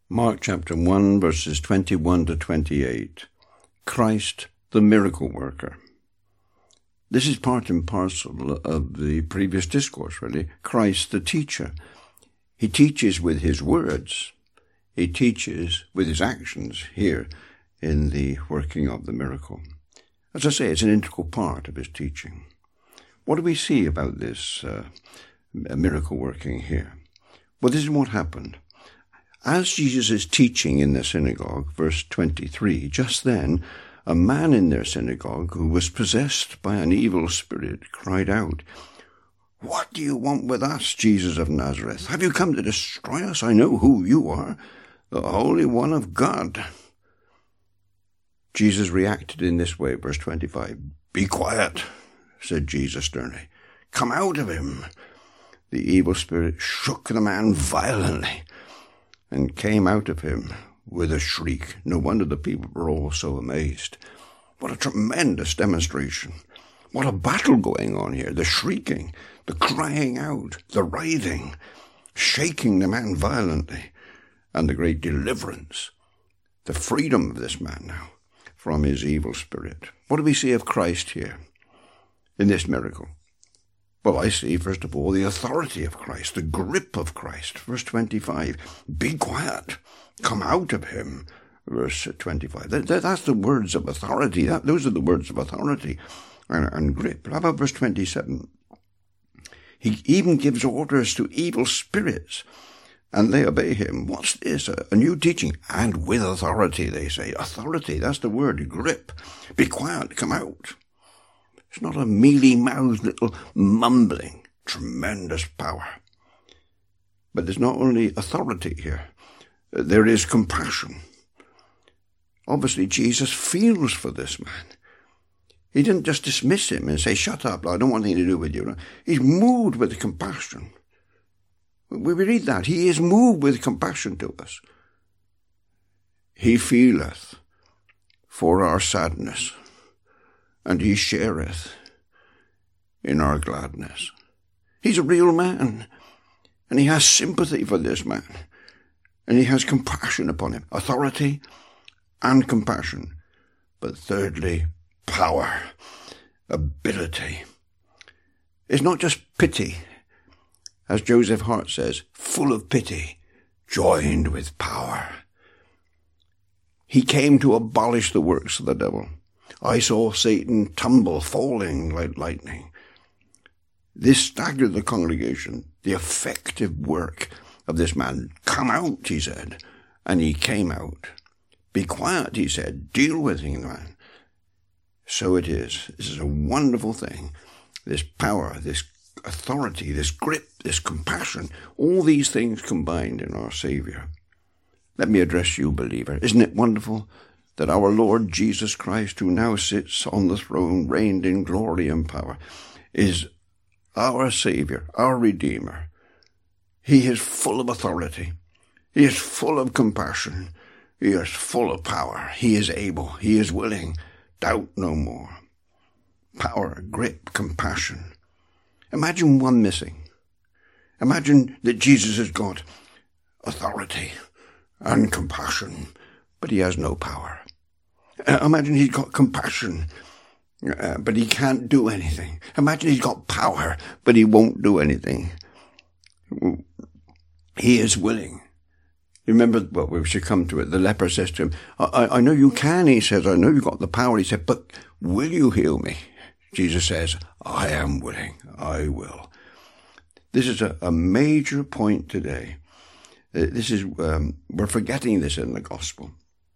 Mark chapter 1, verses 21 to 28. Christ, the miracle worker. This is part and parcel of the previous discourse, really. Christ, the teacher. He teaches with his words. He teaches with his actions here in the working of the miracle. As I say, it's an integral part of his teaching. What do we see about this miracle working here? Well, this is what happened. As Jesus is teaching in the synagogue, verse 23, just then a man in their synagogue who was possessed by an evil spirit cried out, "What do you want with us, Jesus of Nazareth? Have you come to destroy us? I know who you are, the Holy One of God." Jesus reacted in this way, verse 25. "Be quiet," said Jesus sternly. "Come out of him." The evil spirit shook the man violently and came out of him with a shriek. No wonder the people were all so amazed. What a tremendous demonstration. What a battle going on here. The shrieking, the crying out, the writhing, shaking the man violently, and the great deliverance, the freedom of this man now from his evil spirit. What do we see of Christ here in this miracle? Well, I see, first of all, the authority of Christ, the grip of Christ. Verse 25, "Be quiet, come out of him." Verse 25, that's the words of authority. Those are the words of authority and grip. How about verse 27? He even gives orders to evil spirits, and they obey him. What's this? A new teaching. And with authority, they say. Authority, that's the word, grip. Be quiet, come out. It's not a mealy-mouthed little mumbling. Tremendous power. But there's not only authority here. There is compassion. Obviously, Jesus feels for this man. He didn't just dismiss him and say, "Shut up, I don't want anything to do with you." He's moved with compassion. We read that. He is moved with compassion to us. He feeleth for our sadness, and he shareth in our gladness. He's a real man, and he has sympathy for this man, and he has compassion upon him. Authority and compassion. But thirdly, power, ability. It's not just pity, as Joseph Hart says, full of pity, joined with power. He came to abolish the works of the devil. I saw Satan tumble, falling like lightning. This staggered the congregation, the effective work of this man. "Come out," he said, and he came out. "Be quiet," he said, "deal with him, man." So it is. This is a wonderful thing. This power, this authority, this grip, this compassion, all these things combined in our Savior. Let me address you, believer. Isn't it wonderful that our Lord Jesus Christ, who now sits on the throne, reigned in glory and power, is our Savior, our Redeemer? He is full of authority. He is full of compassion. He is full of power. He is able. He is willing. Doubt no more. Power, grip, compassion. Imagine one missing. Imagine that Jesus has got authority and compassion, but he has no power. Imagine he's got compassion, but he can't do anything. Imagine he's got power, but he won't do anything. He is willing. Remember, well, we should come to it. The leper says to him, I know you can, he says. I know you've got the power. He said, but will you heal me? Jesus says, I am willing. I will. This is a major point today. We're forgetting this in the gospel.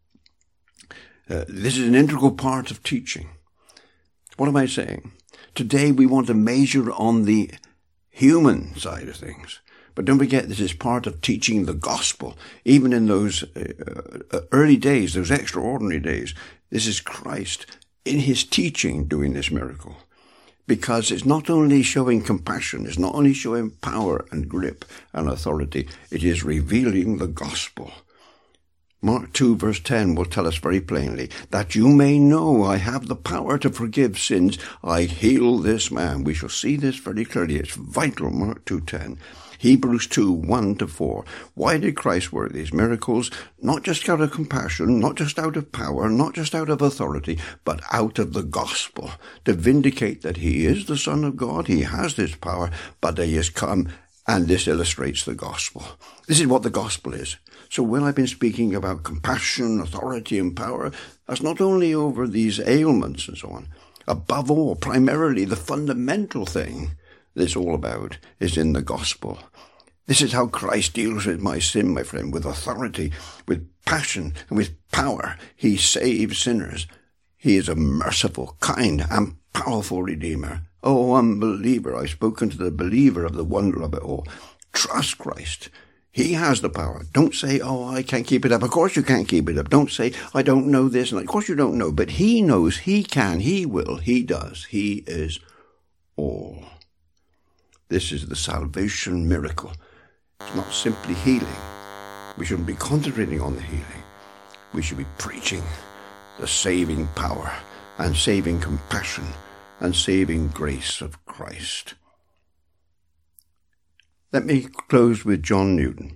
This is an integral part of teaching. What am I saying? Today we want to measure on the human side of things. But don't forget, this is part of teaching the gospel. Even in those early days, those extraordinary days, this is Christ in his teaching doing this miracle. Because it's not only showing compassion, it's not only showing power and grip and authority, it is revealing the gospel. Mark 2 verse 10 will tell us very plainly, that you may know I have the power to forgive sins. I heal this man. We shall see this very clearly. It's vital, Mark 2:10. Hebrews 2, 1-4. Why did Christ work these miracles? Not just out of compassion, not just out of power, not just out of authority, but out of the gospel, to vindicate that he is the Son of God, he has this power, but he has come, and this illustrates the gospel. This is what the gospel is. So when I've been speaking about compassion, authority, and power, that's not only over these ailments and so on. Above all, primarily, the fundamental thing that it's all about is in the gospel. This is how Christ deals with my sin, my friend, with authority, with passion, and with power. He saves sinners. He is a merciful, kind, and powerful Redeemer. Oh, unbeliever, I've spoken to the believer of the wonder of it all. Trust Christ. He has the power. Don't say, oh, I can't keep it up. Of course you can't keep it up. Don't say, I don't know this. And of course you don't know. But he knows, he can, he will, he does. He is all. This is the salvation miracle. It's not simply healing. We shouldn't be concentrating on the healing. We should be preaching the saving power and saving compassion and saving grace of Christ. Let me close with John Newton.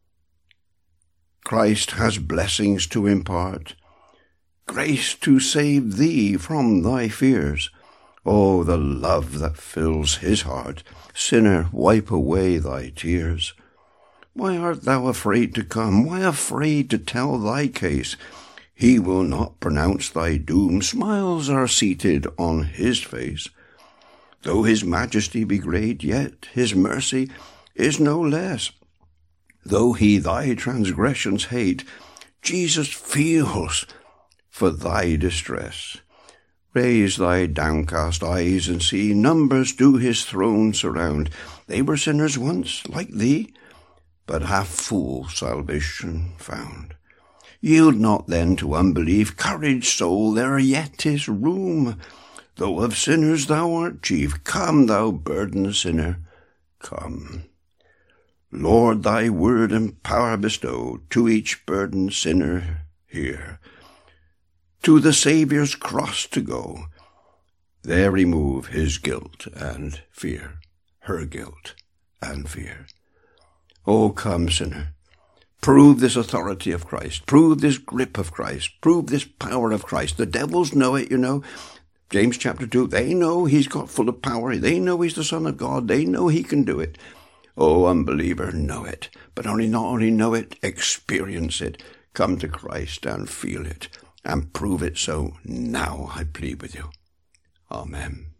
Christ has blessings to impart, grace to save thee from thy fears. Oh, the love that fills his heart, sinner, wipe away thy tears. Why art thou afraid to come? Why afraid to tell thy case? He will not pronounce thy doom. Smiles are seated on his face. Though his majesty be great, yet his mercy is no less. Though he thy transgressions hate, Jesus feels for thy distress. Raise thy downcast eyes and see, numbers do his throne surround. They were sinners once, like thee, but have full salvation found. Yield not then to unbelief, courage, soul, there yet is room. Though of sinners thou art chief, come, thou burdened sinner, come. Lord, thy word and power bestow to each burdened sinner here. To the Saviour's cross to go, there remove his guilt and fear, her guilt and fear. Oh, come, sinner, prove this authority of Christ, prove this grip of Christ, prove this power of Christ. The devils know it, you know. James chapter 2, they know he's got full of power. They know he's the Son of God. They know he can do it. Oh, unbeliever, know it. But not only know it, experience it. Come to Christ and feel it. And prove it so now, I plead with you. Amen.